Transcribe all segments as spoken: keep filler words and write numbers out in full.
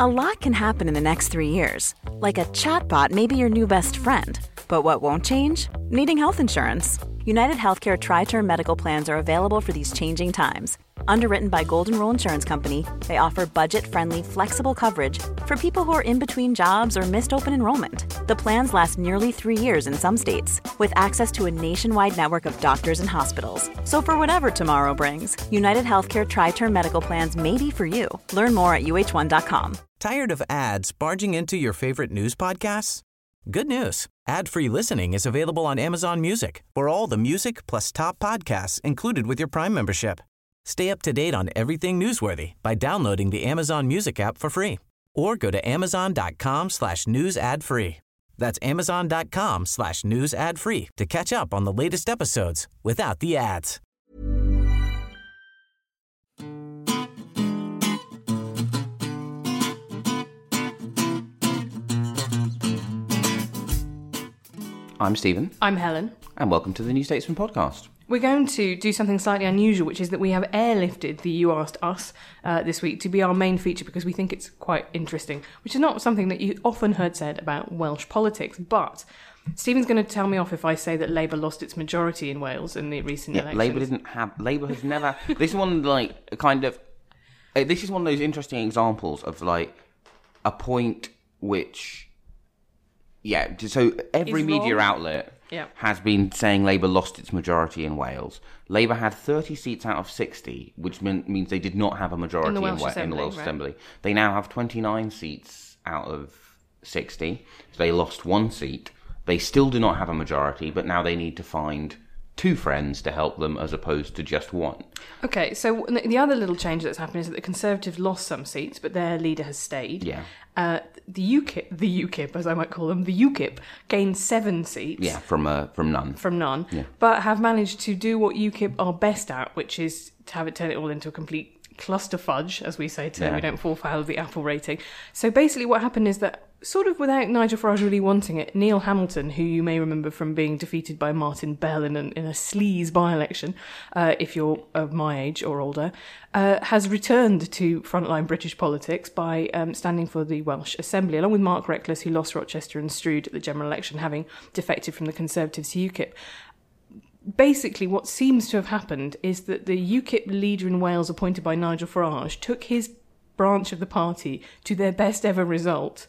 A lot can happen in the next three years. Like a chatbot may be your new best friend. But what won't change? Needing health insurance. United Healthcare Tri-Term Medical Plans are available for these changing times. Underwritten by Golden Rule Insurance Company, they offer budget-friendly, flexible coverage for people who are in between jobs or missed open enrollment. The plans last nearly three years in some states, with access to a nationwide network of doctors and hospitals. So for whatever tomorrow brings, United Healthcare Tri-Term Medical Plans may be for you. Learn more at U H one dot com. Tired of ads barging into your favorite news podcasts? Good news. Ad-free listening is available on Amazon Music for all the music plus top podcasts included with your Prime membership. Stay up to date on everything newsworthy by downloading the Amazon Music app for free or go to amazon.com slash news ad free. That's amazon.com slash news ad free to catch up on the latest episodes without the ads. I'm Stephen. I'm Helen. And welcome to the New Statesman podcast. We're going to do something slightly unusual, which is that we have airlifted the You Asked Us uh, this week to be our main feature because we think it's quite interesting, which is not something that you often heard said about Welsh politics. But Stephen's going to tell me off if I say that Labour lost its majority in Wales in the recent yeah, elections. Labour didn't have... Labour has never... This is one, like, kind of... Uh, this is one of those interesting examples of, like, a point which... Yeah, so every Is media wrong. outlet Yeah. has been saying Labour lost its majority in Wales. Labour had thirty seats out of sixty, which mean, means they did not have a majority In the Welsh Wa- Assembly, in the Welsh right. Assembly. They now have twenty-nine seats out of sixty, so they lost one seat. They still do not have a majority, but now they need to find two friends to help them as opposed to just one. Okay, so the the other little change that's happened is that the Conservatives lost some seats, but their leader has stayed. Yeah. Uh, the UKIP, the UKIP, as I might call them, the UKIP gained seven seats. Yeah, from uh, from none. From none, Yeah. but have managed to do what UKIP are best at, which is to have it turn it all into a complete cluster fudge, as we say today. Yeah. We don't fall foul of the Apple rating. So basically what happened is that, sort of without Nigel Farage really wanting it, Neil Hamilton, who you may remember from being defeated by Martin Bell in, an, in a sleaze by-election, uh, if you're of my age or older, uh, has returned to frontline British politics by um, standing for the Welsh Assembly, along with Mark Reckless, who lost Rochester and Stroud at the general election, having defected from the Conservatives to UKIP. Basically, what seems to have happened is that the UKIP leader in Wales, appointed by Nigel Farage, took his branch of the party to their best ever result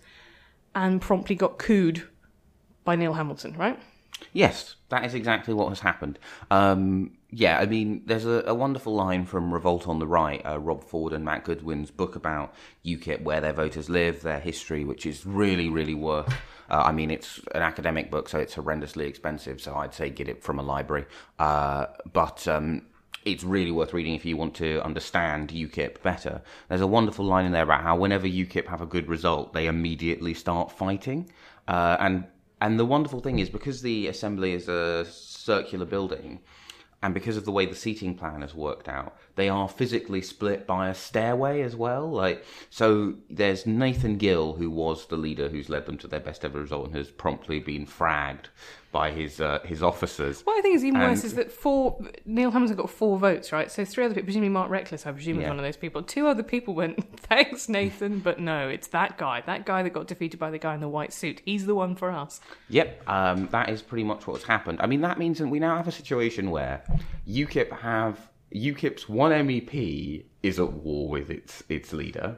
and promptly got cooed by Neil Hamilton, right? Yes, that is exactly what has happened. Um, yeah, I mean, there's a, a wonderful line from Revolt on the Right, uh, Rob Ford and Matt Goodwin's book about UKIP, where their voters live, their history, which is really, really worth... Uh, I mean, it's an academic book, so it's horrendously expensive, so I'd say get it from a library. Uh, but um, it's really worth reading if you want to understand UKIP better. There's a wonderful line in there about how whenever UKIP have a good result, they immediately start fighting. Uh, and and the wonderful thing is, because the Assembly is a circular building, and because of the way the seating plan has worked out, they are physically split by a stairway as well. Like, so there's Nathan Gill, who was the leader who's led them to their best ever result and has promptly been fragged by his uh, his officers. What I think is even And- worse is that four Neil Hamilton got four votes, right? So three other people, presumably Mark Reckless, I presume, was Yeah. one of those people. Two other people went, thanks, Nathan, but no, it's that guy. That guy that got defeated by the guy in the white suit. He's the one for us. Yep, um, that is pretty much what's happened. I mean, that means that we now have a situation where UKIP have UKIP's one M E P is at war with its its leader.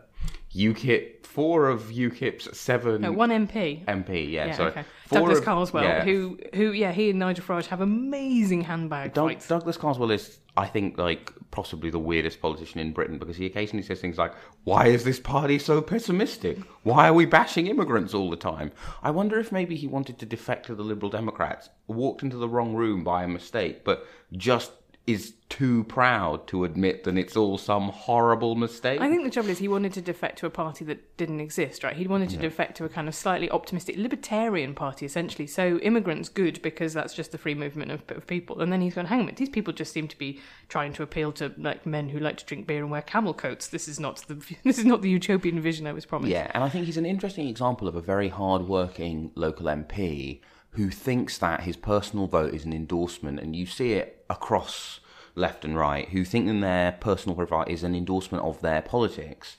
UKIP, four of UKIP's seven No, one M P. M P, yeah, Yeah, sorry. okay. Four Douglas of- Carswell, yeah. who, who, yeah, he and Nigel Farage have amazing handbag Doug, fights. Douglas Carswell is, I think, like possibly the weirdest politician in Britain, because he occasionally says things like, "Why is this party so pessimistic? Why are we bashing immigrants all the time?" I wonder if maybe he wanted to defect to the Liberal Democrats, walked into the wrong room by a mistake, but just is too proud to admit that it's all some horrible mistake. I think the trouble is he wanted to defect to a party that didn't exist, right? He wanted to defect to a kind of slightly optimistic libertarian party, essentially. So immigrants good because that's just the free movement of, of people. And then he's gone, hang on a minute, these people just seem to be trying to appeal to like men who like to drink beer and wear camel coats. This is not the this is not the utopian vision I was promised. Yeah, and I think he's an interesting example of a very hard-working local M P who thinks that his personal vote is an endorsement, and you see it across left and right, who think that their personal profile is an endorsement of their politics,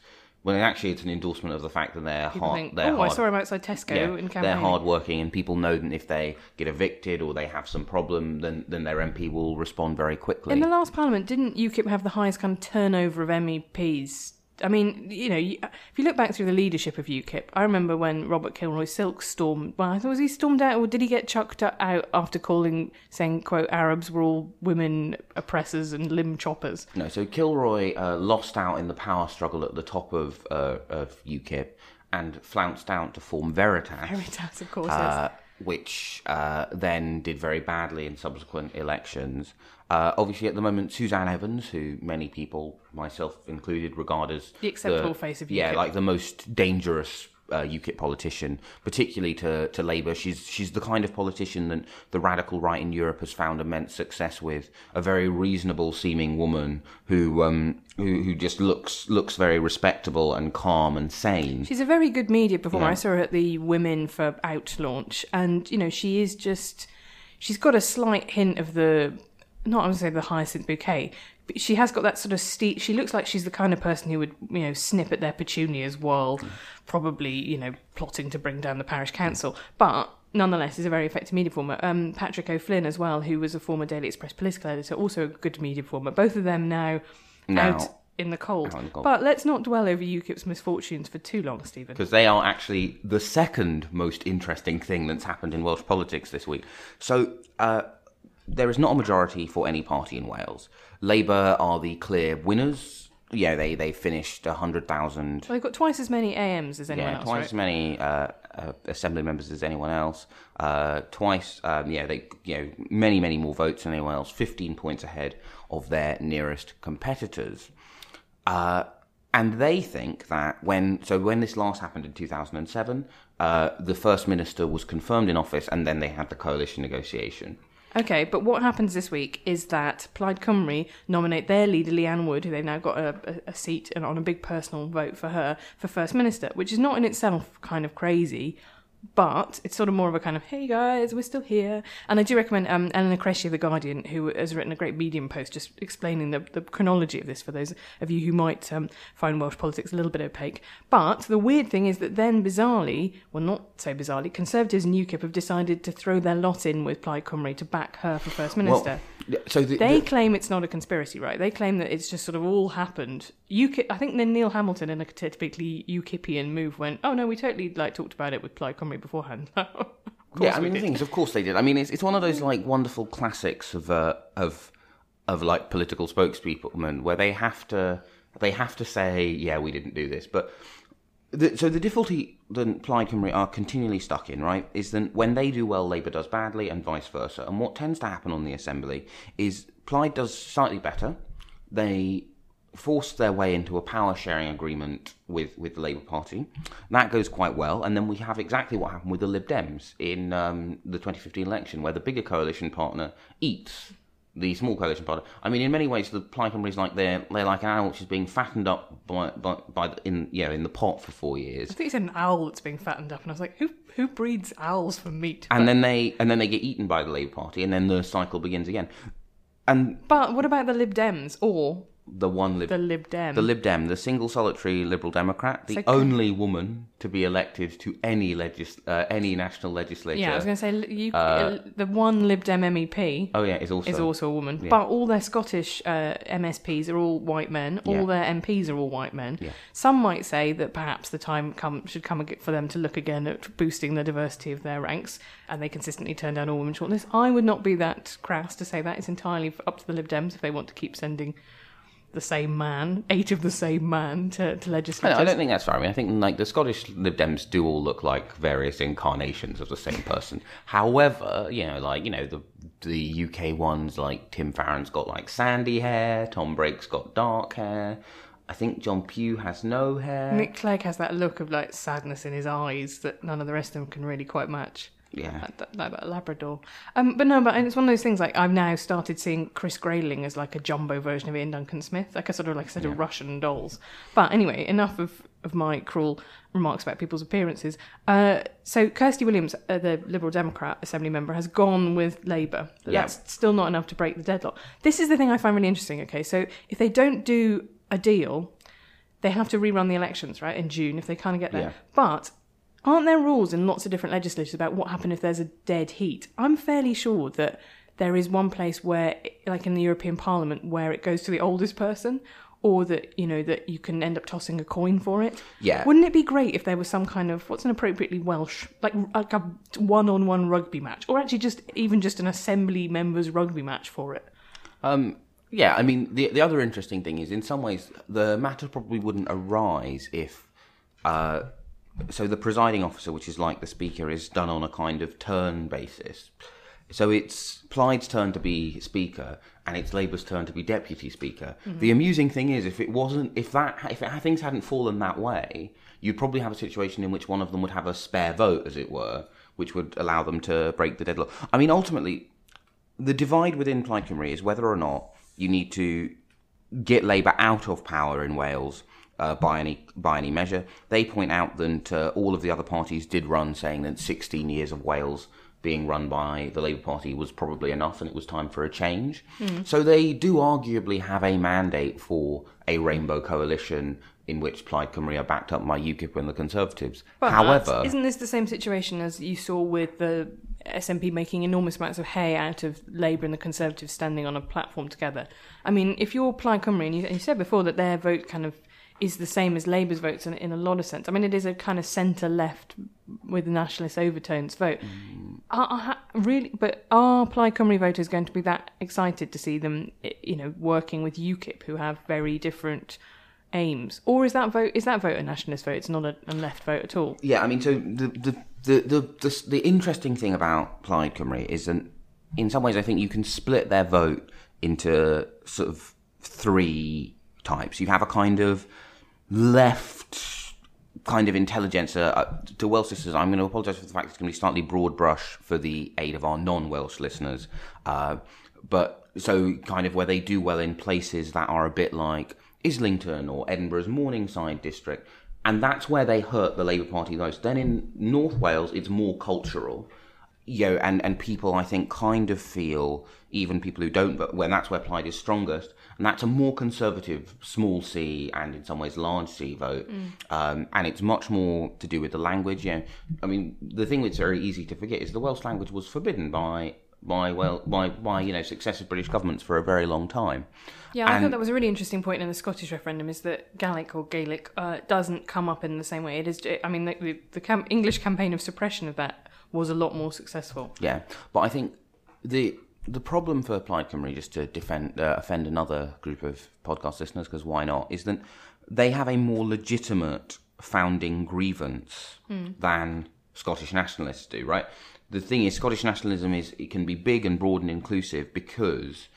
When actually it's an endorsement of the fact that they're People hard. think, they're oh, hard, I saw him outside Tesco yeah, in campaign. they're hardworking, and people know that if they get evicted or they have some problem, then then their M P will respond very quickly. In the last Parliament, didn't UKIP have the highest kind of turnover of M E Ps? I mean, you know, you, if you look back through the leadership of UKIP, I remember when Robert Kilroy Silk stormed, well, I thought, was he stormed out, or did he get chucked out after calling, saying, quote, Arabs were all women oppressors and limb choppers? No, so Kilroy uh, lost out in the power struggle at the top of, uh, of UKIP and flounced out to form Veritas. Veritas, of course, uh, yes. Which uh, then did very badly in subsequent elections. Uh, obviously, at the moment, Suzanne Evans, who many people, myself included, regard as the acceptable face of UKIP. Yeah, like the most dangerous uh, UKIP politician, particularly to, to Labour. She's she's the kind of politician that the radical right in Europe has found immense success with. A very reasonable-seeming woman who um who, who just looks looks very respectable and calm and sane. She's a very good media performer. Yeah. I saw her at the Women for Out launch, and you know, she is just she's got a slight hint of the. Not I would say the hyacinth bouquet, but she has got that sort of steep. She looks like she's the kind of person who would, you know, snip at their petunias while mm. probably, you know, plotting to bring down the parish council. But nonetheless, is a very effective media performer. Um, Patrick O'Flynn as well, who was a former Daily Express political editor, also a good media performer. Both of them now, now out in the cold. In the cold. But let's not dwell over UKIP's misfortunes for too long, Stephen. Because they are actually the second most interesting thing that's happened in Welsh politics this week. So. Uh, There is not a majority for any party in Wales. Labour are the clear winners. Yeah, they, they finished one hundred thousand. Well, they've got twice as many A Ms as anyone yeah, else, twice right? as many uh, uh, assembly members as anyone else. Uh, twice, um, yeah, they you know many many more votes than anyone else. Fifteen points ahead of their nearest competitors. Uh, and they think that when so when this last happened in two thousand seven, uh, the First Minister was confirmed in office, and then they had the coalition negotiation. Okay, but what happens this week is that Plaid Cymru nominate their leader, Leanne Wood, who they've now got a, a, a seat and on a big personal vote for her, for First Minister, which is not in itself kind of crazy, but it's sort of more of a kind of, hey guys, we're still here. And I do recommend um, Eleanor Cresci of The Guardian, who has written a great Medium post just explaining the, the chronology of this for those of you who might um, find Welsh politics a little bit opaque. But the weird thing is that then bizarrely, well not so bizarrely, Conservatives and UKIP have decided to throw their lot in with Plaid Cymru to back her for First Minister. Well, so the, they the... claim it's not a conspiracy, right? They claim that it's just sort of all happened. UKIP, I think then Neil Hamilton, in a typically UKIPian move, went, oh no, we totally like talked about it with Plaid Cymru beforehand. yeah, I mean, the thing is, of course they did. I mean, it's it's one of those like wonderful classics of uh, of of like political spokespeople where they have to they have to say, yeah, we didn't do this. But the, so the difficulty that Plaid Cymru are continually stuck in, right, is that when they do well, Labour does badly, and vice versa. And what tends to happen on the Assembly is Plaid does slightly better. They forced their way into a power-sharing agreement with, with the Labour Party. That goes quite well, and then we have exactly what happened with the Lib Dems in um, the twenty fifteen election, where the bigger coalition partner eats the small coalition partner. I mean, in many ways, the Plaid Cymru is like they're they're like an animal which is being fattened up by by, by the, in you know in the pot for four years. I think it's an owl that's being fattened up, and I was like, who who breeds owls for meat? And but... then they and then they get eaten by the Labour Party, and then the cycle begins again. And but what about the Lib Dems or? The one Lib... The Lib Dem. The Lib Dem, the single solitary Liberal Democrat, the so, only woman to be elected to any legis- uh, any national legislature. Yeah, I was going to say, you, uh, the one Lib Dem M E P oh yeah, is also, is also a woman. Yeah. But all their Scottish uh, M S Ps are all white men. All yeah. their M Ps are all white men. Yeah. Some might say that perhaps the time come, should come for them to look again at boosting the diversity of their ranks, and they consistently turn down all women shortlists. I would not be that crass to say that. It's entirely up to the Lib Dems if they want to keep sending the same man, eight of the same man to, to legislatures. I don't think that's fair. I mean, I think like the Scottish Lib Dems do all look like various incarnations of the same person. However, you know, like you know the the U K ones, like Tim Farron's got like sandy hair, Tom Brake's got dark hair. I think John Pugh has no hair. Nick Clegg has that look of like sadness in his eyes that none of the rest of them can really quite match. Yeah, like that, like that Labrador. Um, but no, but it's one of those things. Like I've now started seeing Chris Grayling as like a jumbo version of Ian Duncan Smith, like a sort of like a set yeah. of Russian dolls. But anyway, enough of, of my cruel remarks about people's appearances. Uh, so Kirsty Williams, uh, the Liberal Democrat Assembly member, has gone with Labour. Yeah. That's still not enough to break the deadlock. This is the thing I find really interesting. Okay, so if they don't do a deal, they have to rerun the elections, right, in June if they kind of get there. Yeah. But aren't there rules in lots of different legislatures about what happens if there's a dead heat? I'm fairly sure that there is one place where, like in the European Parliament, where it goes to the oldest person, or that, you know, that you can end up tossing a coin for it. Yeah. Wouldn't it be great if there was some kind of, what's an appropriately Welsh, like, like a one-on-one rugby match, or actually just even just an assembly members rugby match for it? Um, yeah, I mean, the the other interesting thing is, in some ways, the matter probably wouldn't arise if, uh, so the presiding officer, which is like the speaker, is done on a kind of turn basis. So it's Plaid's turn to be speaker, and it's Labour's turn to be deputy speaker. Mm-hmm. The amusing thing is, if it wasn't, if that, if it, things hadn't fallen that way, you'd probably have a situation in which one of them would have a spare vote, as it were, which would allow them to break the deadlock. I mean, ultimately, the divide within Plaid Cymru is whether or not you need to get Labour out of power in Wales uh, by any by any measure. They point out that uh, all of the other parties did run, saying that sixteen years of Wales being run by the Labour Party was probably enough and it was time for a change. Mm. So they do arguably have a mandate for a rainbow coalition in which Plaid Cymru are backed up by UKIP and the Conservatives. But However... isn't this the same situation as you saw with the S N P making enormous amounts of hay out of Labour and the Conservatives standing on a platform together? I mean, if you're Plaid Cymru, and you, and you said before that their vote kind of is the same as Labour's votes in, in a lot of sense. I mean, it is a kind of centre-left with nationalist overtones vote. Mm. Are, are, really, but are Plaid Cymru voters going to be that excited to see them, you know, working with UKIP, who have very different aims? Or is that vote is that vote a nationalist vote? It's not a, a left vote at all. Yeah, I mean, so the the the the, the, the interesting thing about Plaid Cymru is that in some ways I think you can split their vote into sort of three types. You have a kind of left kind of intelligentsia. Uh, to Welsh listeners, I'm going to apologise for the fact it's going to be slightly broad brush for the aid of our non-Welsh listeners. Uh, but so kind of where they do well in places that are a bit like Islington or Edinburgh's Morningside district, and that's where they hurt the Labour Party most. Then in North Wales, it's more cultural. You know, and, and people, I think, kind of feel, even people who don't, but when that's where Plaid is strongest, and that's a more conservative small c and in some ways large c vote, mm. um, and it's much more to do with the language. You know, I mean, the thing that's very easy to forget is the Welsh language was forbidden by by well by by you know successive British governments for a very long time. Yeah, I and, thought that was a really interesting point in the Scottish referendum, is that Gaelic or Gaelic uh, doesn't come up in the same way. It is, I mean, the, the, the cam- English campaign of suppression of that was a lot more successful. Yeah, but I think the the problem for Plaid Cymru, just to defend uh, offend another group of podcast listeners, because why not, is that they have a more legitimate founding grievance mm. than Scottish nationalists do, right? The thing is, Scottish nationalism is it can be big and broad and inclusive because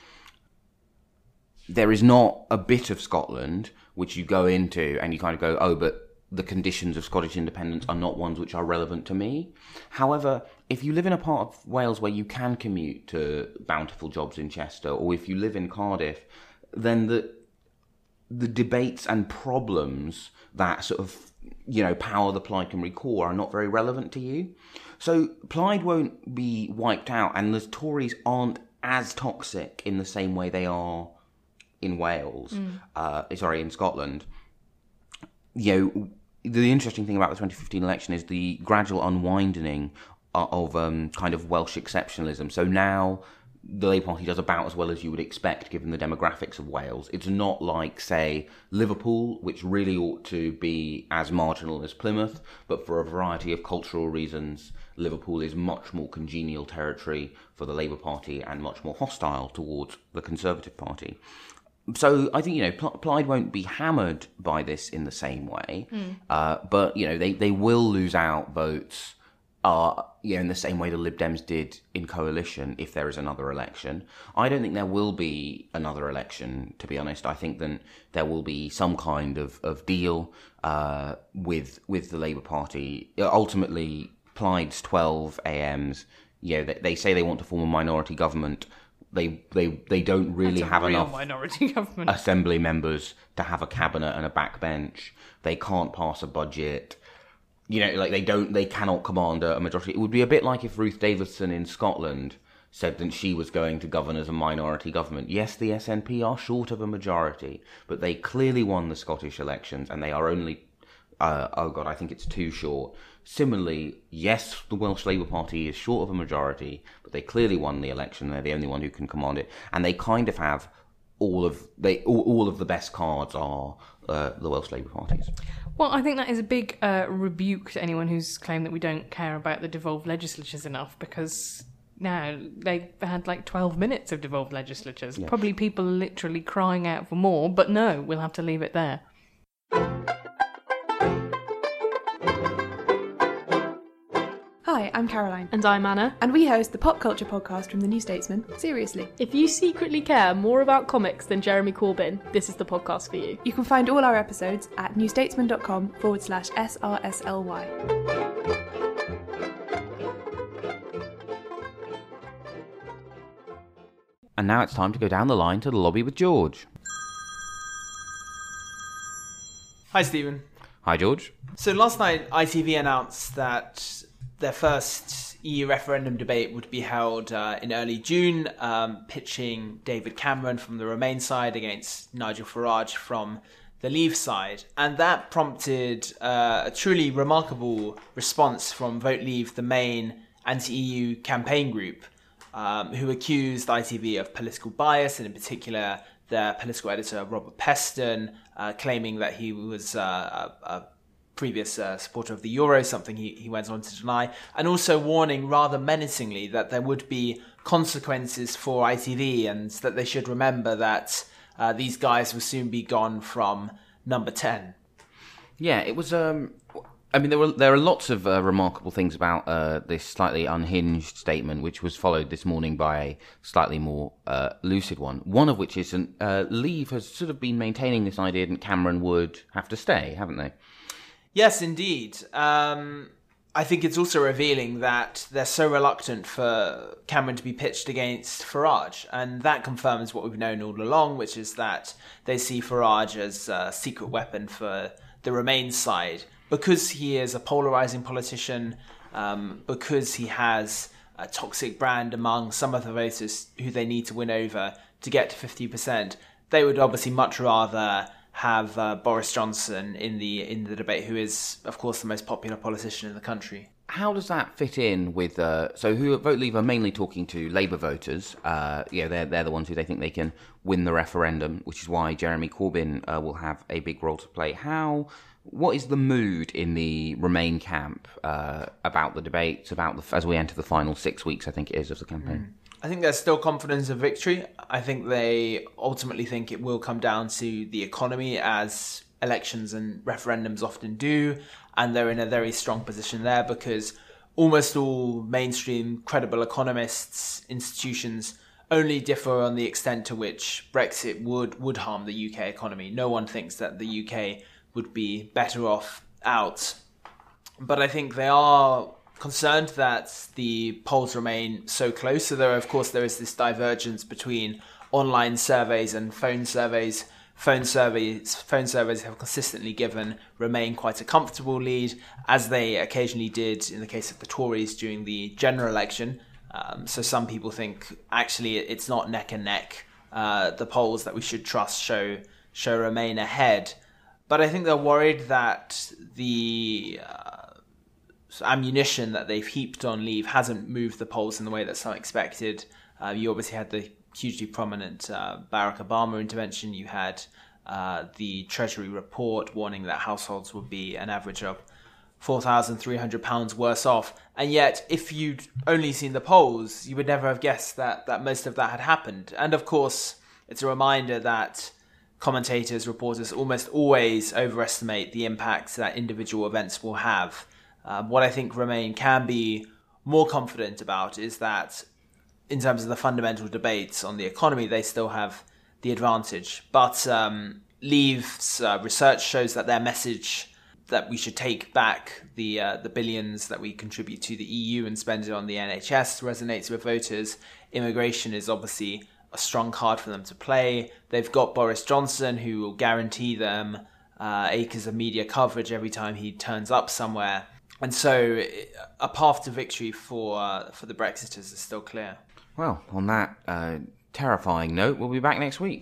there is not a bit of Scotland which you go into and you kind of go, oh, but the conditions of Scottish independence are not ones which are relevant to me. However, if you live in a part of Wales where you can commute to bountiful jobs in Chester, or if you live in Cardiff, then the the debates and problems that sort of, you know, power the Plaid Cymru core are not very relevant to you. So Plaid won't be wiped out, and the Tories aren't as toxic in the same way they are in Wales, mm. uh, sorry, in Scotland. You know, the interesting thing about the twenty fifteen election is the gradual unwinding of um, kind of Welsh exceptionalism. So now the Labour Party does about as well as you would expect given the demographics of Wales. It's not like, say, Liverpool, which really ought to be as marginal as Plymouth, but for a variety of cultural reasons, Liverpool is much more congenial territory for the Labour Party and much more hostile towards the Conservative Party. So I think, you know, Plaid won't be hammered by this in the same way, mm. uh, but, you know, they, they will lose out votes, uh, you know, in the same way the Lib Dems did in coalition if there is another election. I don't think there will be another election, to be honest. I think that there will be some kind of, of deal uh, with with the Labour Party. Ultimately, Plaid's twelve A Ms, you know, they, they say they want to form a minority government. They they they don't really have enough minority government. assembly members to have a cabinet and a backbench. They can't pass a budget. You know, like they don't, they cannot command a majority. It would be a bit like if Ruth Davidson in Scotland said that she was going to govern as a minority government. Yes, the S N P are short of a majority, but they clearly won the Scottish elections, and they are only, uh, oh God, I think it's too short. Similarly, yes, the Welsh Labour Party is short of a majority, but they clearly won the election. They're the only one who can command it, and they kind of have all of they all, all of the best cards are uh, the Welsh Labour parties. Well, I think that is a big uh, rebuke to anyone who's claimed that we don't care about the devolved legislatures enough, because now they've had like twelve minutes of devolved legislatures. Yeah. Probably people are literally crying out for more, but no, we'll have to leave it there. Hi, I'm Caroline. And I'm Anna. And we host the pop culture podcast from The New Statesman, Seriously. If you secretly care more about comics than Jeremy Corbyn, this is the podcast for you. You can find all our episodes at newstatesman.com forward slash SRSLY. And now it's time to go down the line to the lobby with George. Hi, Stephen. Hi, George. So last night, I T V announced that their first E U referendum debate would be held uh, in early June, um, pitching David Cameron from the Remain side against Nigel Farage from the Leave side. And that prompted uh, a truly remarkable response from Vote Leave, the main anti-E U campaign group, um, who accused I T V of political bias, and in particular their political editor, Robert Peston, uh, claiming that he was uh, a, a previous uh, supporter of the euro, something he, he went on to deny, and also warning rather menacingly that there would be consequences for I T V, and that they should remember that uh, these guys will soon be gone from number ten. Yeah, it was... Um, I mean, there were there are lots of uh, remarkable things about uh, this slightly unhinged statement, which was followed this morning by a slightly more uh, lucid one. One of which is an, uh, Leave has sort of been maintaining this idea that Cameron would have to stay, haven't they? Yes, indeed. Um, I think it's also revealing that they're so reluctant for Cameron to be pitched against Farage, and that confirms what we've known all along, which is that they see Farage as a secret weapon for the Remain side, because he is a polarising politician, um, because he has a toxic brand among some of the voters who they need to win over to get to fifty percent. They would obviously much rather have uh, Boris Johnson in the in the debate, who is, of course, the most popular politician in the country. How does that fit in with... Uh, so who Vote Leave are mainly talking to Labour voters. Uh, you know, they're, they're the ones who they think they can win the referendum, which is why Jeremy Corbyn uh, will have a big role to play. How... What is the mood in the Remain camp uh, about the debates, about the, as we enter the final six weeks, I think it is, of the campaign? Mm. I think there's still confidence of victory. I think they ultimately think it will come down to the economy, as elections and referendums often do, and they're in a very strong position there because almost all mainstream credible economists, institutions, only differ on the extent to which Brexit would, would harm the U K economy. No one thinks that the U K would be better off out. But I think they are concerned that the polls remain so close. So there, of course, there is this divergence between online surveys and phone surveys. Phone surveys, phone surveys have consistently given Remain quite a comfortable lead, as they occasionally did in the case of the Tories during the general election. Um, so some people think actually it's not neck and neck. Uh, the polls that we should trust show show Remain ahead. But I think they're worried that the uh, ammunition that they've heaped on Leave hasn't moved the polls in the way that some expected. Uh, you obviously had the hugely prominent uh, Barack Obama intervention. You had uh, the Treasury report warning that households would be an average of four thousand three hundred pounds worse off. And yet, if you'd only seen the polls, you would never have guessed that, that most of that had happened. And of course, it's a reminder that commentators, reporters almost always overestimate the impact that individual events will have. Um, what I think Remain can be more confident about is that in terms of the fundamental debates on the economy, they still have the advantage. But um, Leave's uh, research shows that their message that we should take back the uh, the billions that we contribute to the E U and spend it on the N H S resonates with voters. Immigration is obviously a strong card for them to play. They've got Boris Johnson, who will guarantee them uh, acres of media coverage every time he turns up somewhere. And so a path to victory for uh, for the Brexiters is still clear. Well, on that uh, terrifying note, we'll be back next week.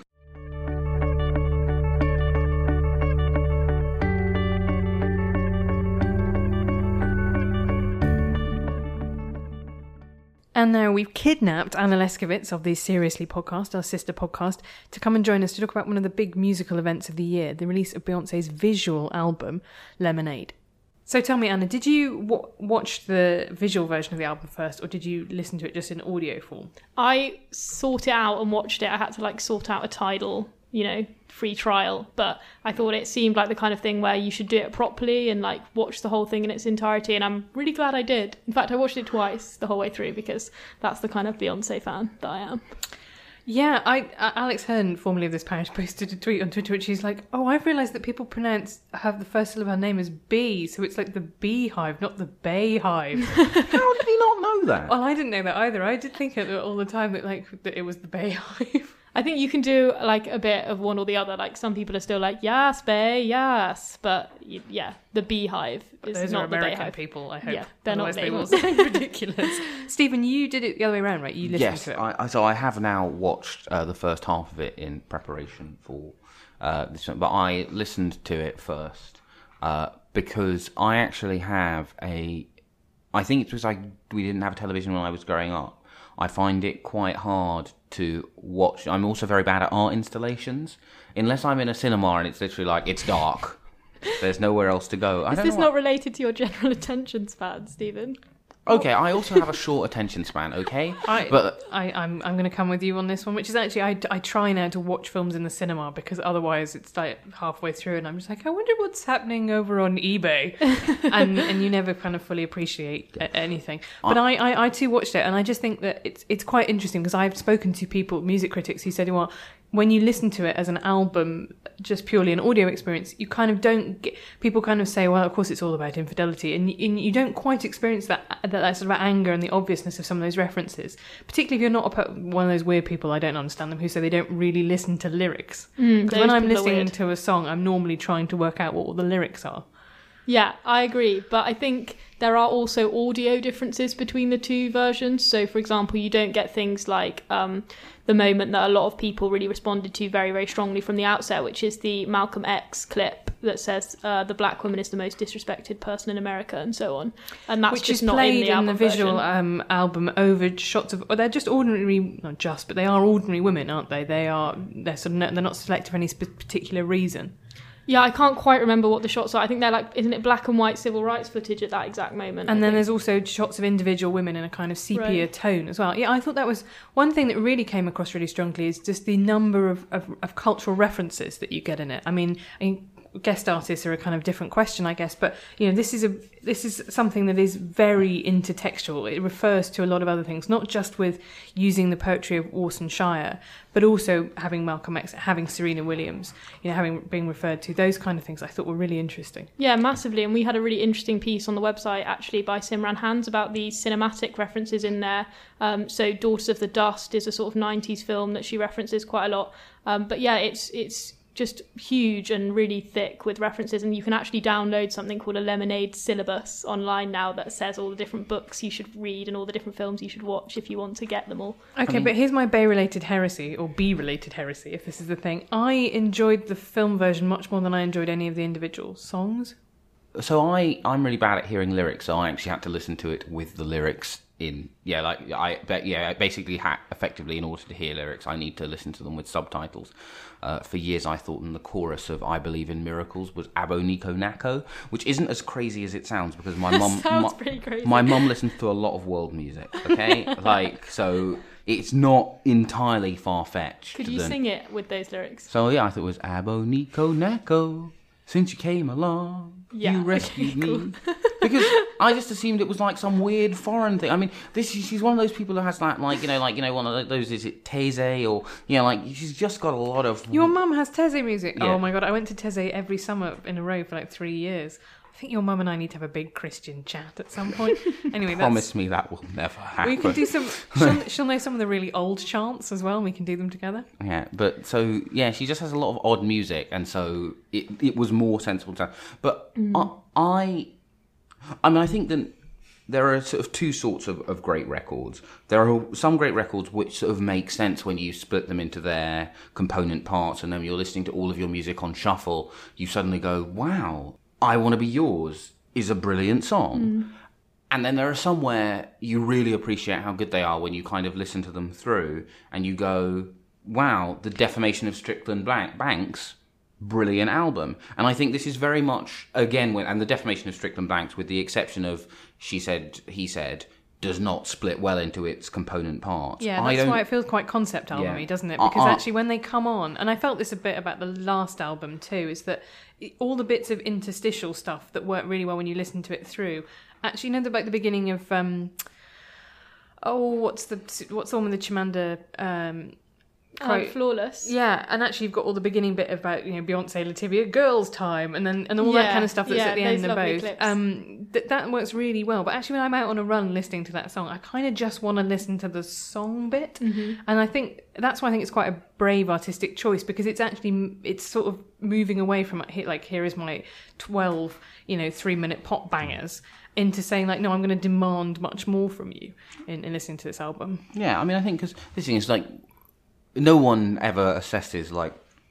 And now we've kidnapped Anna Leszkiewicz of the Seriously podcast, our sister podcast, to come and join us to talk about one of the big musical events of the year, the release of Beyoncé's visual album, Lemonade. So tell me, Anna, did you w- watch the visual version of the album first, or did you listen to it just in audio form? I sought it out and watched it. I had to like sort out a Tidal, you know, free trial, but I thought it seemed like the kind of thing where you should do it properly and like watch the whole thing in its entirety, and I'm really glad I did. In fact, I watched it twice the whole way through because that's the kind of Beyonce fan that I am. Yeah, I uh, Alex Hearn, formerly of this parish, posted a tweet on Twitter which she's like, oh, I've realised that people pronounce have the first syllable of her name as B, so it's like the beehive, not the Bayhive. How did he not know that? Well, I didn't know that either. I did think it all the time that like that it was the Bayhive. I think you can do like a bit of one or the other. Like some people are still like, yes, Bay, yes. But yeah, the beehive is Those not are the American Bayhive. people, I hope. Yeah, they're Otherwise not they will nameless. sound ridiculous. Stephen, you did it the other way around, right? You listened Yes, to it. I, I, so I have now watched uh, the first half of it in preparation for uh, this one, but I listened to it first uh, because I actually have a... I think it's because I, we didn't have a television when I was growing up. I find it quite hard to watch. I'm also very bad at art installations. Unless I'm in a cinema and it's literally like, it's dark. There's nowhere else to go. I Is don't this know not what... related to your general attention span, Stephen? Okay, I also have a short attention span, okay? I, but I, I'm I'm going to come with you on this one, which is actually, I, I try now to watch films in the cinema because otherwise it's like halfway through and I'm just like, I wonder what's happening over on eBay. and and you never kind of fully appreciate a- anything. But I, I, I too watched it and I just think that it's it's quite interesting because I've spoken to people, music critics, who said, well, when you listen to it as an album, just purely an audio experience, you kind of don't get, people kind of say, well, of course it's all about infidelity, and, and you don't quite experience that, that that sort of anger and the obviousness of some of those references, particularly if you're not a, one of those weird people, I don't understand them, who say they don't really listen to lyrics. Because those when I'm people are listening weird. to a song, I'm normally trying to work out what all the lyrics are. Yeah, I agree. But I think there are also audio differences between the two versions. So, for example, you don't get things like um, the moment that a lot of people really responded to very, very strongly from the outset, which is the Malcolm X clip that says uh, the black woman is the most disrespected person in America and so on. And that's Which just is not played in the, in album the visual version. um, album over shots of. Well, they're just ordinary, not just, but they are ordinary women, aren't they? They are. They're sort of. No, they're not selected for any sp- particular reason. Yeah, I can't quite remember what the shots are. I think they're like, isn't it black and white civil rights footage at that exact moment? And I then think. there's also shots of individual women in a kind of sepia Right. tone as well. Yeah, I thought that was one thing that really came across really strongly is just the number of, of, of cultural references that you get in it. I mean, I mean, guest artists are a kind of different question, I guess, but you know, this is a this is something that is very intertextual. It refers to a lot of other things, not just with using the poetry of Orson Shire, but also having Malcolm X, having Serena Williams, you know, having being referred to. Those kind of things I thought were really interesting. Yeah, massively. And we had a really interesting piece on the website, actually, by Simran Hans about the cinematic references in there. Um, so Daughters of the Dust is a sort of nineties film that she references quite a lot. Um, but yeah, it's it's just huge and really thick with references. And you can actually download something called a Lemonade syllabus online now that says all the different books you should read and all the different films you should watch if you want to get them all. Okay, but here's my Bay-related heresy, or B-related heresy, if this is the thing. I enjoyed the film version much more than I enjoyed any of the individual songs. So I, I'm really bad at hearing lyrics, so I actually had to listen to it with the lyrics in. Yeah, like, I but yeah, basically, ha- effectively, in order to hear lyrics, I need to listen to them with subtitles. Uh, for years, I thought in the chorus of I Believe in Miracles was Abo Nico Nako, which isn't as crazy as it sounds, because my mum... Sounds my, pretty crazy. My mum listens to a lot of world music, okay? Like, so it's not entirely far-fetched. Could you than, sing it with those lyrics? So yeah, I thought it was Abo Nico Nako. Since you came along, Yeah, you rescued okay, me. Because I just assumed it was like some weird foreign thing. I mean, this she's one of those people who has like, like you know, like you know, one of those, is it Teze, or you know, like she's just got a lot of. Your mum has Teze music. Yeah. Oh my god, I went to Teze every summer in a row for like three years. I think your mum and I need to have a big Christian chat at some point. Anyway, that's... Promise me that will never happen. We can do some... She'll, she'll know some of the really old chants as well, and we can do them together. Yeah, but so, yeah, she just has a lot of odd music, and so it it was more sensible to... But Mm. I, I... I mean, I think that there are sort of two sorts of, of great records. There are some great records which sort of make sense when you split them into their component parts, and then you're listening to all of your music on shuffle, you suddenly go, wow, I Want to Be Yours is a brilliant song. Mm. And then there are some where you really appreciate how good they are when you kind of listen to them through, and you go, wow, The Defamation of Strickland Banks, brilliant album. And I think this is very much, again, when, and The Defamation of Strickland Banks, with the exception of She Said, He Said, does not split well into its component parts. Yeah, I that's don't... why it feels quite concept album-y, yeah. doesn't it? Because uh, uh, actually when they come on, and I felt this a bit about the last album too, is that all the bits of interstitial stuff that work really well when you listen to it through, actually, you know, the, like the beginning of, um, oh, what's the what's the one with the Chimamanda... Um, Oh, Flawless. Yeah, and actually you've got all the beginning bit about, you know, Beyonce, Lativia, girls' time, and then and all yeah, that kind of stuff that's yeah, at the end of both. Clips. Um, th- that works really well. But actually, when I'm out on a run listening to that song, I kind of just want to listen to the song bit, mm-hmm. and I think that's why I think it's quite a brave artistic choice, because it's actually it's sort of moving away from like, here is my twelve, you know, three minute pop bangers, into saying like, no, I'm going to demand much more from you in, in listening to this album. Yeah, I mean, I think because this thing is like, no one ever assesses, like,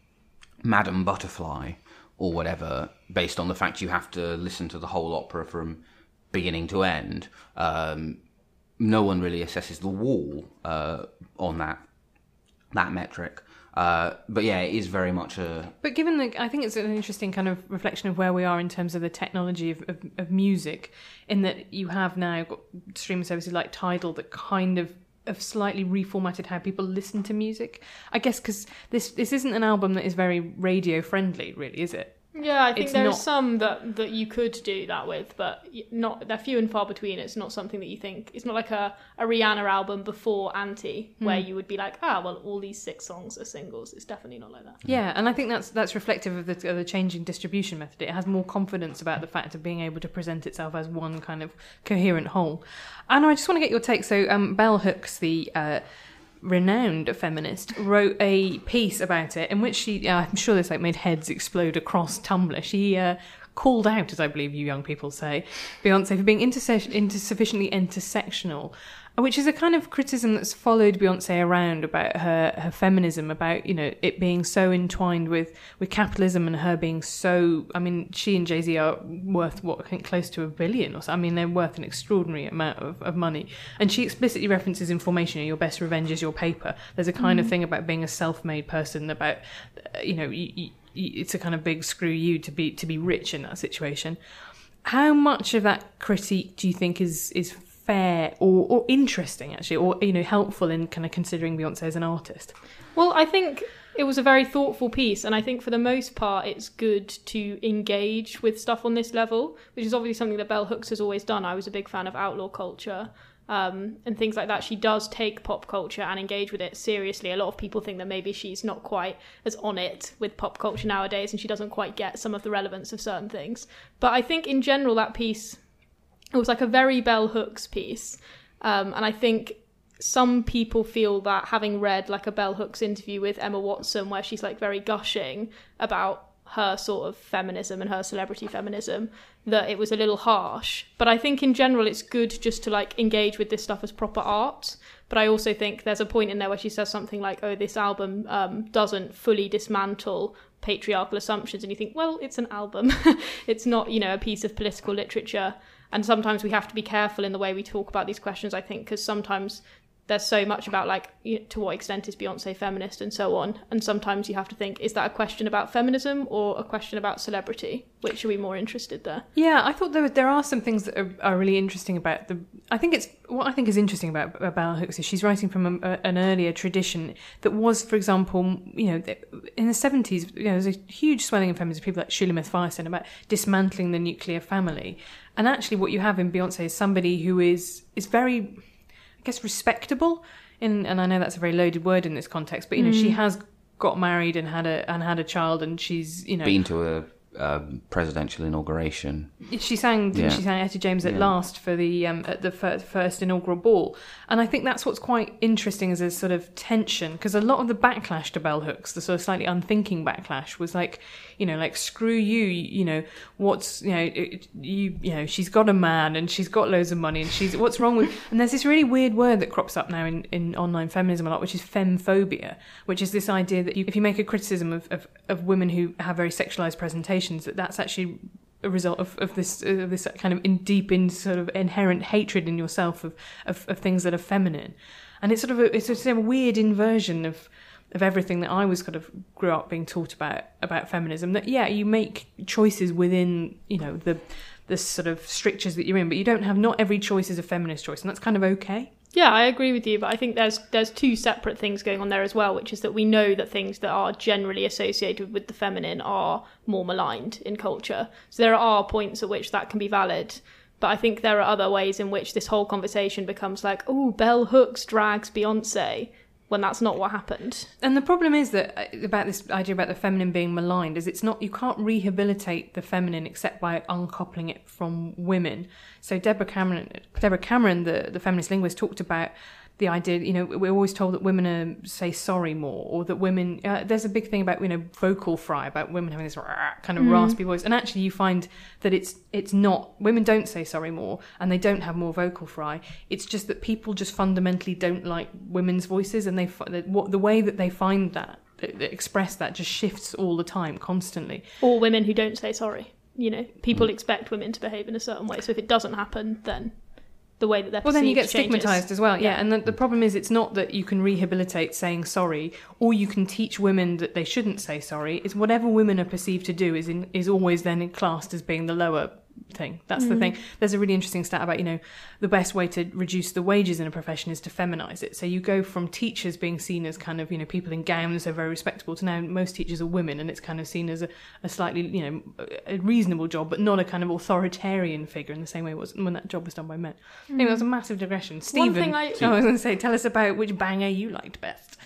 Madame Butterfly or whatever based on the fact you have to listen to the whole opera from beginning to end. Um, no one really assesses The Wall uh, on that that metric. Uh, but yeah, it is very much a... But given the... I think it's an interesting kind of reflection of where we are in terms of the technology of, of, of music, in that you have now got streaming services like Tidal that kind of have slightly reformatted how people listen to music. I guess because this this isn't an album that is very radio friendly, really, is it? Yeah, I think It's there are not- some that, that you could do that with, but not they're few and far between. It's not something that you think... It's not like a, a Rihanna album before Anti, where you would be like, ah, well, all these six songs are singles. It's definitely not like that. Yeah, and I think that's that's reflective of the, of the changing distribution method. It has more confidence about the fact of being able to present itself as one kind of coherent whole. Anna, I just want to get your take. So um, Bell Hooks, the... Uh, renowned feminist, wrote a piece about it in which she, uh, I'm sure this like made heads explode across Tumblr. She uh, called out, as I believe you young people say, Beyonce for being interse- intersufficiently intersectional, which is a kind of criticism that's followed Beyonce around about her, her feminism, about, you know, it being so entwined with, with capitalism and her being so... I mean, she and Jay-Z are worth, what, I think close to a billion or so. I mean, they're worth an extraordinary amount of, of money. And she explicitly references in Formation, your best revenge is your paper. There's a kind mm. of thing about being a self-made person, about, uh, you know, you, you, it's a kind of big screw you to be to be rich in that situation. How much of that critique do you think is is fair or, or interesting, actually, or, you know, helpful in kind of considering Beyonce as an artist? Well, I think it was a very thoughtful piece, and I think for the most part it's good to engage with stuff on this level, which is obviously something that Bell Hooks has always done. I was a big fan of outlaw culture um, and things like that. She does take pop culture and engage with it seriously. A lot of people think that maybe she's not quite as on it with pop culture nowadays and she doesn't quite get some of the relevance of certain things. But I think in general that piece... It was like a very Bell Hooks piece. Um, and I think some people feel that having read like a Bell Hooks interview with Emma Watson where she's like very gushing about her sort of feminism and her celebrity feminism, that it was a little harsh. But I think in general it's good just to like engage with this stuff as proper art. But I also think there's a point in there where she says something like, oh, this album um, doesn't fully dismantle patriarchal assumptions. And you think, well, it's an album. It's not, you know, a piece of political literature. And sometimes we have to be careful in the way we talk about these questions, I think, because sometimes there's so much about, like, you know, to what extent is Beyonce feminist and so on. And sometimes you have to think, is that a question about feminism or a question about celebrity? Which are we more interested there? Yeah, I thought there there are some things that are, are really interesting about the... I think it's... What I think is interesting about, about Bell Hooks is she's writing from a, a, an earlier tradition that was, for example, you know, in the seventies, you know, there's a huge swelling of feminism, people like Shulamith Firestone, about dismantling the nuclear family. And actually what you have in Beyonce is somebody who is is very... I guess respectable, in, and I know that's a very loaded word in this context, but you know, mm. she has got married and had a and had a child, and she's, you know, been to a um, presidential inauguration. She sang, didn't Yeah. she sang Etta James at Yeah. last for the um, at the fir- first inaugural ball, and I think that's what's quite interesting as a sort of tension, because a lot of the backlash to bell hooks, the sort of slightly unthinking backlash, was like, you know, like screw you, you know, what's you know, it, you you know, she's got a man and she's got loads of money and she's what's wrong with, and there's this really weird word that crops up now in, in online feminism a lot, which is femphobia, which is this idea that you, if you make a criticism of, of, of women who have very sexualized presentations, that that's actually a result of, of this of this kind of in deep in sort of inherent hatred in yourself of, of, of things that are feminine, and it's sort of a, it's a sort of weird inversion of of everything that I was kind of grew up being taught about about feminism. That yeah, you make choices within you know the the sort of strictures that you're in, but you don't have not every choice is a feminist choice, and that's kind of okay. Yeah, I agree with you, but I think there's there's two separate things going on there as well, which is that we know that things that are generally associated with the feminine are more maligned in culture. So there are points at which that can be valid, but I think there are other ways in which this whole conversation becomes like, oh, Bell Hooks drags Beyonce, when that's not what happened. And the problem is that uh, about this idea about the feminine being maligned is it's not, you can't rehabilitate the feminine except by uncoupling it from women. So Deborah Cameron, Deborah Cameron, the, the feminist linguist, talked about the idea, you know, we're always told that women are, say sorry more, or that women, uh, there's a big thing about, you know, vocal fry, about women having this kind of mm. raspy voice. And actually you find that it's it's not, women don't say sorry more, and they don't have more vocal fry. It's just that people just fundamentally don't like women's voices, and they what the way that they find that, that express that just shifts all the time, constantly. Or women who don't say sorry. You know, people mm. expect women to behave in a certain way. So if it doesn't happen, then the way that they're well, then you get changes. stigmatized as well. Yeah, yeah. and the, the problem is, it's not that you can rehabilitate saying sorry, or you can teach women that they shouldn't say sorry. It's whatever women are perceived to do is in, is always then classed as being the lower thing. That's mm. the thing. There's a really interesting stat about, you know, the best way to reduce the wages in a profession is to feminize it. So you go from teachers being seen as kind of, you know, people in gowns, so very respectable, to now most teachers are women, and it's kind of seen as a, a slightly, you know, a reasonable job, but not a kind of authoritarian figure in the same way it was when that job was done by men. Mm. Anyway, that was a massive digression. Stephen, One thing I... oh, I was going to say, tell us about which banger you liked best.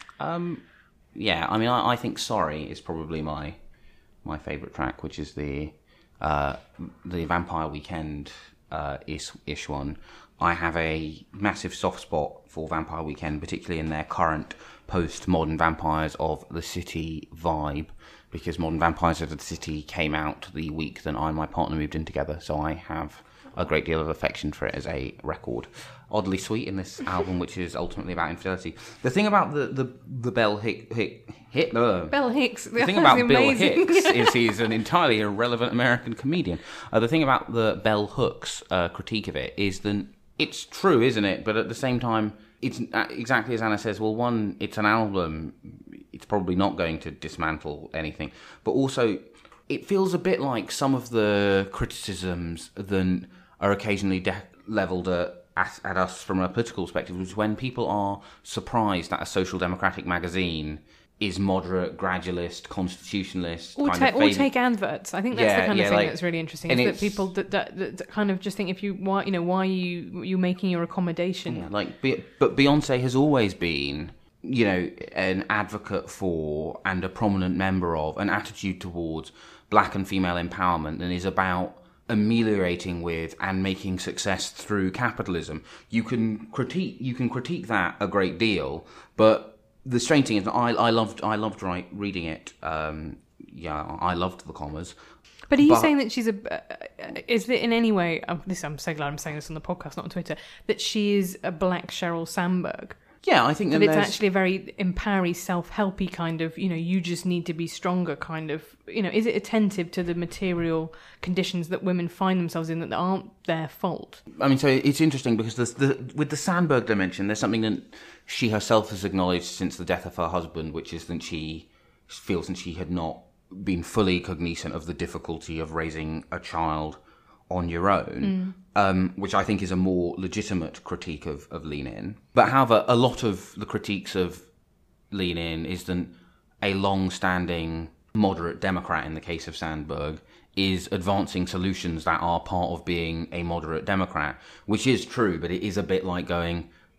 Um, yeah, I mean, I, I think Sorry is probably my my favourite track, which is the uh, the Vampire Weekend uh, ish, ish one. I have a massive soft spot for Vampire Weekend, particularly in their current post-modern Vampires of the City vibe, because Modern Vampires of the City came out the week that I and my partner moved in together, so I have a great deal of affection for it as a record. Oddly sweet in this album, which is ultimately about infidelity. The thing about the the, the Bell Hick Hick Hit uh, Bell Hicks. The thing about Bill Hicks is he's an entirely irrelevant American comedian. Uh, the thing about the Bell Hooks uh, critique of it is that it's true, isn't it? But at the same time, it's exactly as Anna says. Well, one, it's an album. It's probably not going to dismantle anything, but also it feels a bit like some of the criticisms that are occasionally de- levelled at, at, at us from a political perspective, which is when people are surprised that a social democratic magazine is moderate, gradualist, constitutionalist. Or, kind ta- of or favour- take adverts. I think that's Yeah, the kind yeah, of thing like- that's really interesting. and Is that it's- people that, that, that, that kind of just think, if you why you know why are you you making your accommodation. Yeah, like, Be- but Beyonce has always been, you know, an advocate for and a prominent member of an attitude towards black and female empowerment, and is about ameliorating with and making success through capitalism. You can critique, you can critique that a great deal, but the strange thing is, that I, I loved, I loved write, reading it. Um, yeah, I loved the commas. But are you But- saying that she's a? Uh, is it in any way? Um, this I'm so glad I'm saying this on the podcast, not on Twitter. That she is a black Sheryl Sandberg. Yeah, I think That that it's there's- actually a very empowering, self-helpy kind of, you know, you just need to be stronger kind of, you know, is it attentive to the material conditions that women find themselves in that aren't their fault? I mean, so it's interesting because the, the, with the Sandberg dimension, there's something that she herself has acknowledged since the death of her husband, which is that she feels that she had not been fully cognizant of the difficulty of raising a child on your own, mm. um, which I think is a more legitimate critique of, of Lean In. But however, a lot of the critiques of Lean In is that a long-standing moderate Democrat, in the case of Sandberg, is advancing solutions that are part of being a moderate Democrat, which is true, but it is a bit like going,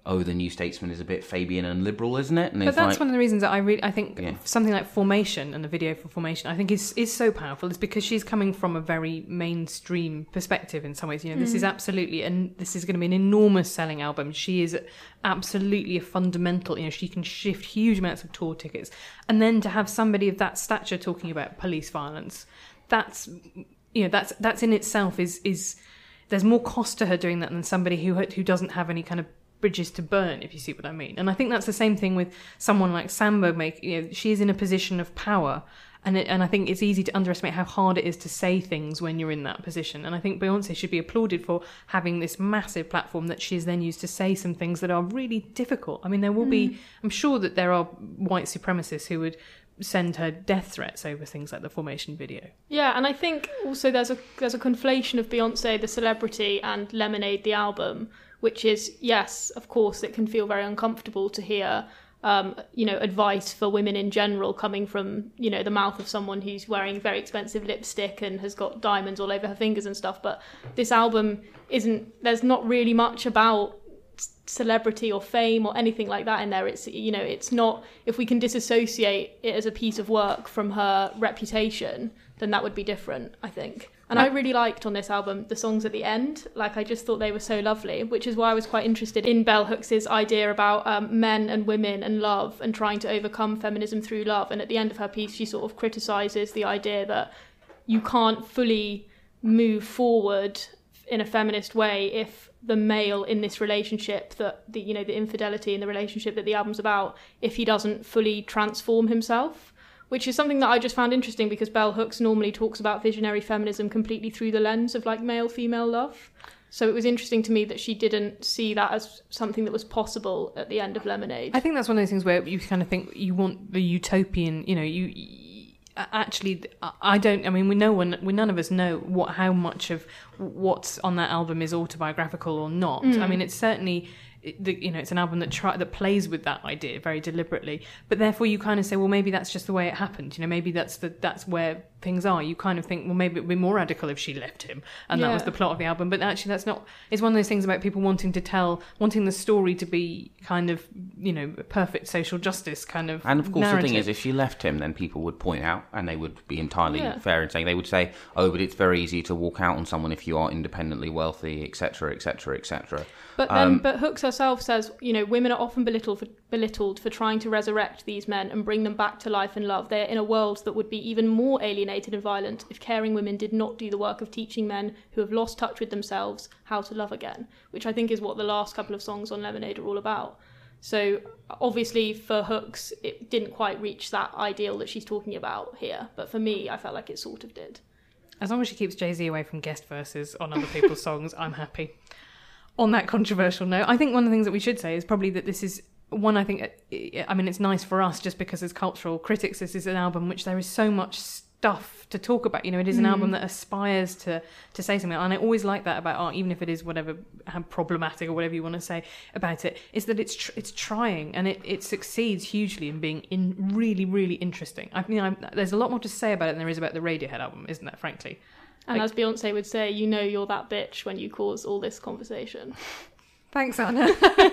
oh, the New Statesman is a bit Fabian and liberal, isn't it? And but it's that's like, one of the reasons that I really, I think Yeah. something like Formation and the video for Formation, I think is is so powerful. It's because she's coming from a very mainstream perspective in some ways. You know, this is absolutely, and this is going to be an enormous selling album. She is absolutely a fundamental. You know, she can shift huge amounts of tour tickets, and then to have somebody of that stature talking about police violence, that's, you know, that's that's in itself is is there's more cost to her doing that than somebody who who doesn't have any kind of bridges to burn, if you see what I mean. And I think that's the same thing with someone like Sambo. Make you know, she is in a position of power, and it, and I think it's easy to underestimate how hard it is to say things when you're in that position. And I think Beyonce should be applauded for having this massive platform that she is then used to say some things that are really difficult. I mean, there will mm. be, I'm sure that there are white supremacists who would send her death threats over things like the Formation video. Yeah, and I think also there's a there's a conflation of Beyonce the celebrity and Lemonade the album, which is, yes, of course, it can feel very uncomfortable to hear, um, you know, advice for women in general coming from, you know, the mouth of someone who's wearing very expensive lipstick and has got diamonds all over her fingers and stuff. But this album isn't, there's not really much about celebrity or fame or anything like that in there. It's, you know, it's not, if we can disassociate it as a piece of work from her reputation, then that would be different, I think. And I really liked on this album the songs at the end. Like, I just thought they were so lovely, which is why I was quite interested in Bell Hooks' idea about um, men and women and love and trying to overcome feminism through love. And at the end of her piece, she sort of criticises the idea that you can't fully move forward in a feminist way if the male in this relationship, that the, you know, the infidelity in the relationship that the album's about, if he doesn't fully transform himself. Which is something that I just found interesting because Bell Hooks normally talks about visionary feminism completely through the lens of like male-female love. So it was interesting to me that she didn't see that as something that was possible at the end of Lemonade. I think that's one of those things where you kind of think you want the utopian, you know, you... Actually, I don't. I mean, we no one, we none of us know what how much of what's on that album is autobiographical or not. Mm. I mean, it's certainly, you know, it's an album that try that plays with that idea very deliberately. But therefore, you kind of say, well, maybe that's just the way it happened. You know, maybe that's the that's where things are. You kind of think, well, maybe it'd be more radical if she left him, and yeah. that was the plot of the album. But actually, that's not. It's one of those things about people wanting to tell, wanting the story to be kind of, you know, perfect social justice kind of. And of course, narrative. the thing is, if she left him, then people would point out, and they would be entirely yeah. fair in saying, they would say, oh, but it's very easy to walk out on someone if you are independently wealthy, et cetera, et cetera, et cetera. But then, um, but Hooks herself says, you know, women are often belittled for, belittled for trying to resurrect these men and bring them back to life and love. They're in a world that would be even more alienated and violent if caring women did not do the work of teaching men who have lost touch with themselves how to love again, which I think is what the last couple of songs on Lemonade are all about. So obviously for Hooks, it didn't quite reach that ideal that she's talking about here. But for me, I felt like it sort of did. As long as she keeps Jay-Z away from guest verses on other people's songs, I'm happy. On that controversial note, I think one of the things that we should say is probably that this is one, I think, I mean, it's nice for us just because as cultural critics, this is an album which there is so much stuff to talk about. You know, it is an mm. album that aspires to to say something. And I always like that about art, even if it is whatever, how problematic or whatever you want to say about it, is that it's tr- it's trying and it, it succeeds hugely in being in really, really interesting. I mean, I'm, there's a lot more to say about it than there is about the Radiohead album, isn't there, frankly? And like, as Beyonce would say, you know you're that bitch when you cause all this conversation. Thanks, Anna.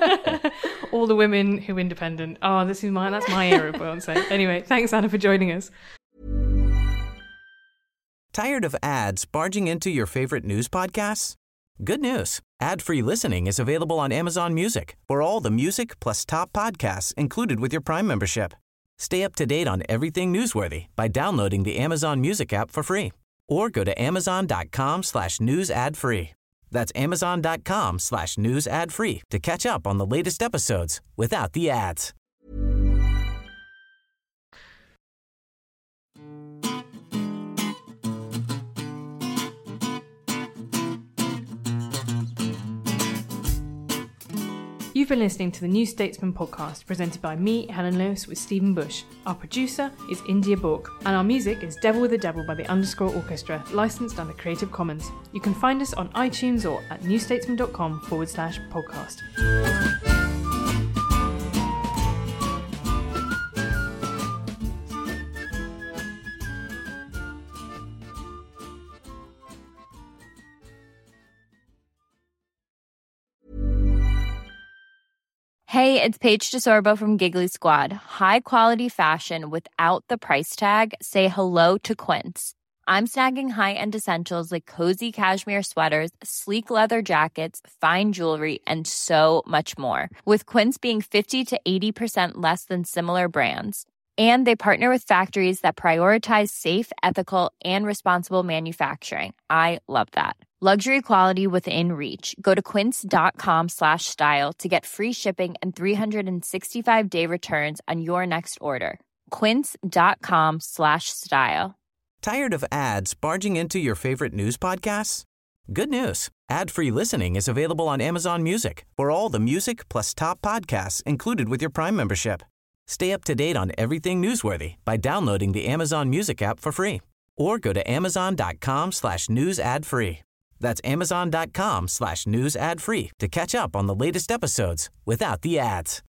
All the women who are independent. Oh, this is my that's my era of Beyonce. Anyway, thanks, Anna, for joining us. Tired of ads barging into your favorite news podcasts? Good news. Ad-free listening is available on Amazon Music for all the music plus top podcasts included with your Prime membership. Stay up to date on everything newsworthy by downloading the Amazon Music app for free or go to amazon.com slash news ad free. That's amazon.com slash news ad free to catch up on the latest episodes without the ads. You've been listening to the New Statesman podcast presented by me, Helen Lewis, with Stephen Bush. Our producer is India Book, and our music is Devil with the Devil by the Underscore Orchestra, licensed under Creative Commons. You can find us on iTunes or at newstatesman.com forward slash podcast. Hey, it's Paige DeSorbo from Giggly Squad. High quality fashion without the price tag. Say hello to Quince. I'm snagging high-end essentials like cozy cashmere sweaters, sleek leather jackets, fine jewelry, and so much more. With Quince being fifty to eighty percent less than similar brands. And they partner with factories that prioritize safe, ethical, and responsible manufacturing. I love that. Luxury quality within reach. Go to quince.com slash style to get free shipping and three sixty-five day returns on your next order. Quince.com slash style. Tired of ads barging into your favorite news podcasts? Good news. Ad-free listening is available on Amazon Music for all the music plus top podcasts included with your Prime membership. Stay up to date on everything newsworthy by downloading the Amazon Music app for free or go to amazon.com slash news ad free. That's amazon.com slash news ad free to catch up on the latest episodes without the ads.